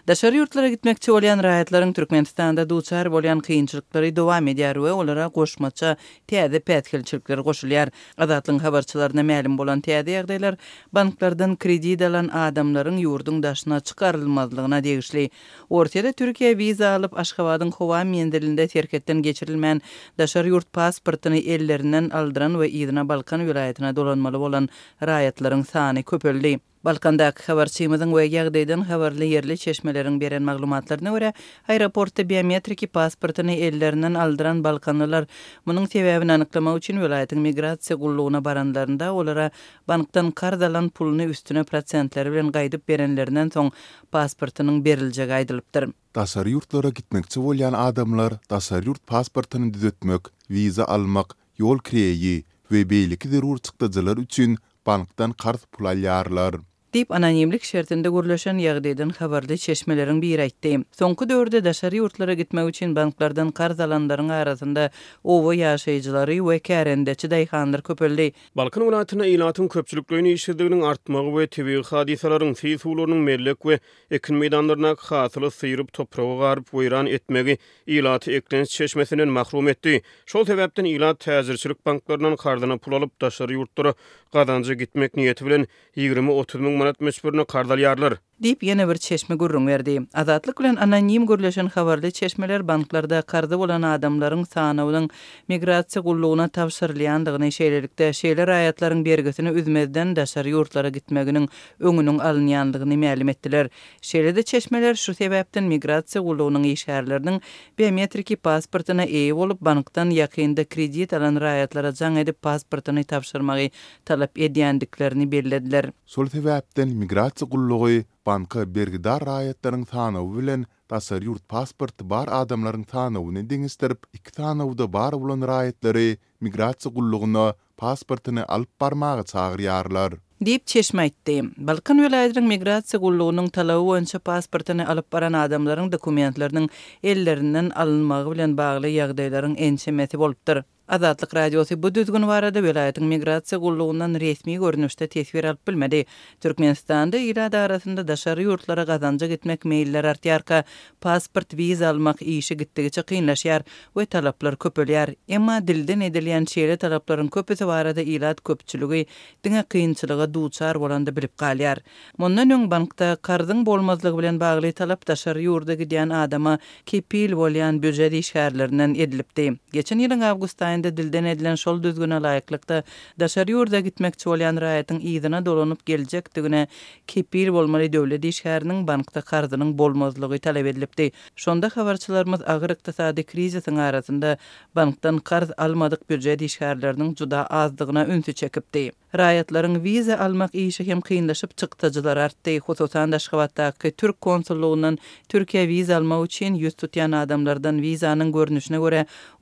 Daşary ýurtlara gitmekçi bolýan raýatlaryň Türkmenistanda duçar bolýan kynçylyklary dowam edýär we olara goşmaça täze pätkelçilikler goşulýar. Azatlyň habarçylaryna ma'lum bolan täze ýagdaýlar banklardan kredit alan adamlaryň ýurdun daşyna çykarylmazlygyna degişli. Ortada Türkiýe wiza alyp Aşgabatyň Howa mendilinde terketden geçirilmän daşary ýurt pasportyny ellerinden aldyran we Ýygyna Balkan vilayatyna dolanmaly bolan raýatlaryň sany köpeldi. Balkandaky habarçymyzyň we ýagdaýdan habarly ýerli çeşmeleriň beren maglumatlaryna görä, aeroportda biometriki pasportyny ellerinden aldyran balkanlylar munyň sebäbini anyklamak üçin vilayatyň migrasiýa gullugyna baranlarynda olara bankdan karz alan puluny üstüne prosentleri bilen gaýdyp berenlerinden soň pasportynyň beriljegi aýdylypdyr. Daşary ýurtlara gitmekçi bolýan adamlar daşary ýurt pasportyny düzetmek, wiza almak, ýol kireyi we beýleki zerur çykdyjylar üçin bankdan karz pul alýarlar. Dip anonimlik şertinde görüleşen ýagdaýdan habarly çeşmeleriň biri aýtdy. Soňky döwürde daşary ýurtlara gitmek üçin banklardan karz alanlaryň arasynda owa ýaşaýjylary we kärendeçi daýhanlar köpeldi. Balkan welaýatyna ýylatyň köpçüliklerini işlediginiň artmagy we tebii hadisalaryň sysularynyň merlek we ekin meýdanlaryna hasyly syýryp topraga garyp weýran etmegi ýylaty eklenç çeşmesinden mahrum etdi. Şol sebäpden ýylat täzirçilik banklarynyň karzyna pul alyp daşary ýurtlara gazanjy gitmek niýeti bilen 20-30 ming manat meşburyny kardalýarlar. Dip ýene bir çeşme gurrun berdi. Azatlyk bilen anonim görüleşen habarly çeşmeler banklarda karda bolan adamlaryň sanawynyň migrasiýa gullugyna tapşyrylýandygyny şeýlelikde şeýle raýatlaryň bergesini üzmezden daşary ýurtlara gitmeginiň öňüniň alynýandygyny ma'lum etdiler. Şeýlede çeşmeler şu sebäpden migrasiýa gullugynyň işgärleriniň biometriki pasportyna eýe bolup bankdan ýakynda kredit alan raýatlara jaň edip pasportyny tapşyrmagy talap edýändiklerini bellädiler. Şol sebäpden migrasiýa gullugy banka bergidar raýatlaryň sanawy bilen daşary ýurt pasporty bar adamlaryň sanawyny deňişdirip, iki sanawda bar bolan raýatlary migrasiýa gullugyna pasportyny alyp barmagy çagyrýarlar. Dip çeşme aýtdy. Balkan welaýatynyň migrasiýa gullugynyň talaby boýunça pasportyny alyp baran adamlaryň dokumentlarynyň ellerinden alynmagy bilen bagly ýagdaýlaryň ençemesi bolupdyr. Azatlyk radiosu bu düzgün barada welaýatyň migrasiýa gullugyndan resmi görnüşde tesbir alyp bilmedi. Türkmenistanda ýyllar arasynda daşary ýurtlara gazanjy gitmek meýiller artýarka, pasport, wiza almak işi gitdigiçe kynlaşýar we talaplar köpelýär. Emma dilden edilýän şeýle talaplaryň köpüsi barada ýylat köpçüligi diňe kynçylyga duçar bolanda bilip galýar. Mundan öň bankda karzyň bolmazlygy bilen bagly talap daşary ýurda gidýän adama kepil bolýan büdjet işgärlerinden edilipdi. Geçen ýylyň awgust dilden edilen şol düzgüne laýyklykda daşary ýurda gitmekçi bolýan raýatyň ýygyna dolanyp geljekdigine kepil bolmaly döwlet işgäriniň bankda karzynyň bolmazlygy talap edilipdi. Şonda habarçylarymyz agyr ykdysady krizisiň arasynda bankdan karz almadyk büdjet işgärleriniň juda azdygyna ünsü çekipdi. Raýatlaryň wiza almak işi hem kynlaşyp çykdyjylar artdy. Hususan Aşgabatdaky Türk konsullugyndan Türkiýe wiza almak üçin ýüz tutýan adamlardan wizanyň görnüşine görä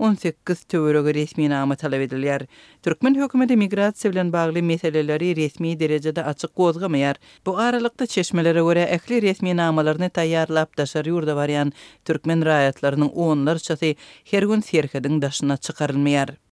18 töwerege resmi nama talap edilýär. Türkmen hökümeti migrasiýa bilen bagly meseleleri resmi derejede açyk gozgamaýar. Bu aralykda çeşmelere görä ähli resmi namalaryny taýýarlap daşary ýurda barýan türkmen raýatlarynyň onlarçasy her gün serhediň daşyna çykarylmaýar.